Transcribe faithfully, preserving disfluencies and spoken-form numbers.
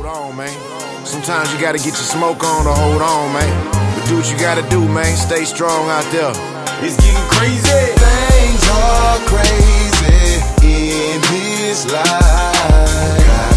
on, man. Sometimes you gotta get your smoke on to hold on, man. But do what you gotta do, man. Stay strong out there. It's getting crazy. Things are crazy in his life.